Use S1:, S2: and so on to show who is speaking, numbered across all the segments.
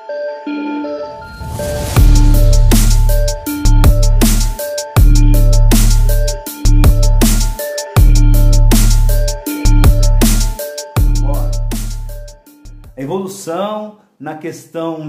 S1: A evolução na questão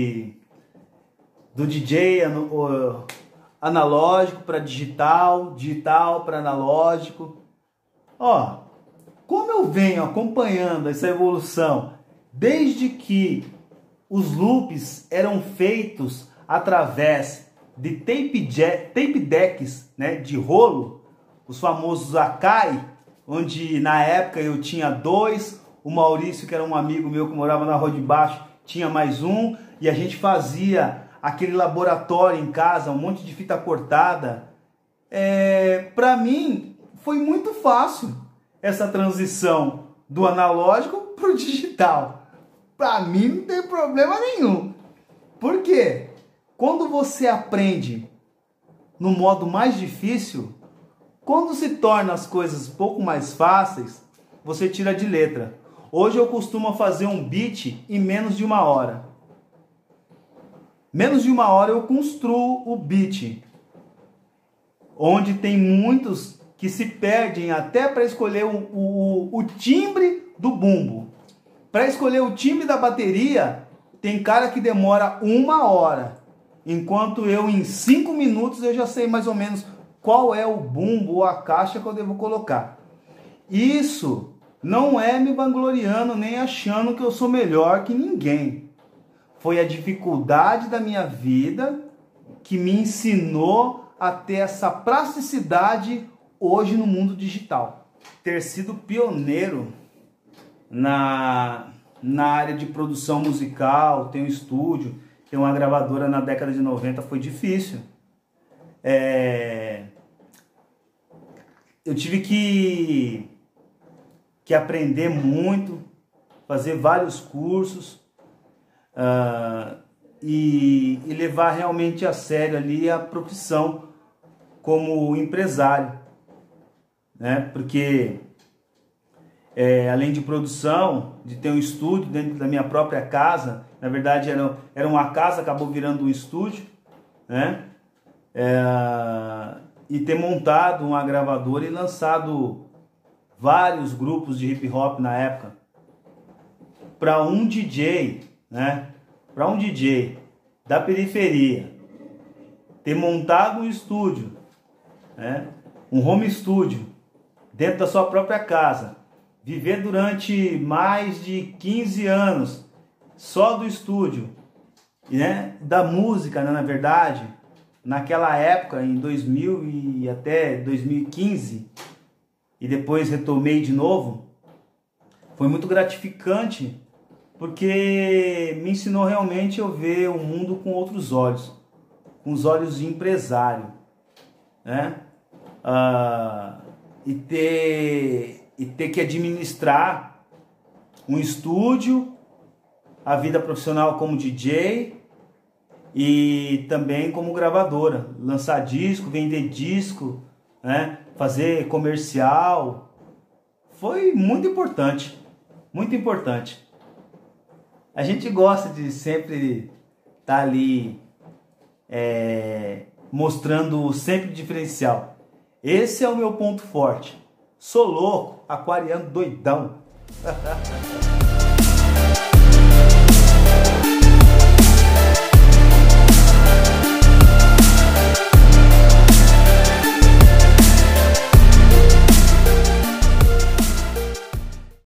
S1: do DJ analógico para digital, digital para analógico. Ó, como eu venho acompanhando essa evolução desde que os loops eram feitos através de tape decks, né, de rolo, os famosos Akai, onde na época eu tinha dois, o Maurício, que era um amigo meu que morava na rua de baixo, tinha mais um, e a gente fazia aquele laboratório em casa, um monte de fita cortada. Para mim foi muito fácil essa transição do analógico para o digital. Para mim não tem problema nenhum. Por quê? Quando você aprende no modo mais difícil, quando se torna as coisas um pouco mais fáceis, você tira de letra. Hoje eu costumo fazer um beat em menos de 1 hora. Menos de 1 hora eu construo o beat. Onde tem muitos que se perdem até para escolher o timbre do bumbo. Para escolher o timbre da bateria, tem cara que demora 1 hora. Enquanto eu em 5 minutos eu já sei mais ou menos qual é o bumbo ou a caixa que eu devo colocar. Isso não é me vangloriando nem achando que eu sou melhor que ninguém. Foi a dificuldade da minha vida que me ensinou a ter essa plasticidade hoje no mundo digital. Ter sido pioneiro na área de produção musical, ter um estúdio, ter uma gravadora na década de 90 foi difícil. Eu tive que aprender muito, fazer vários cursos e levar realmente a sério ali a profissão como empresário, né? Porque além de produção, de ter um estúdio dentro da minha própria casa, na verdade era uma casa, acabou virando um estúdio, né? E ter montado uma gravadora e lançado vários grupos de hip hop na época. Para um DJ, né? Para um DJ da periferia ter montado um estúdio, né? Um home studio dentro da sua própria casa, viver durante mais de 15 anos só do estúdio, né? Da música, né? Na verdade, naquela época, em 2000 e até 2015, e depois retomei de novo, foi muito gratificante, porque me ensinou realmente a ver o mundo com outros olhos, com os olhos de empresário, né? E ter que administrar um estúdio, a vida profissional como DJ e também como gravadora, lançar disco, vender disco, né? Fazer comercial. Foi muito importante, muito importante. A gente gosta de sempre estar ali mostrando sempre diferencial. Esse é o meu ponto forte. Sou louco, aquariano doidão.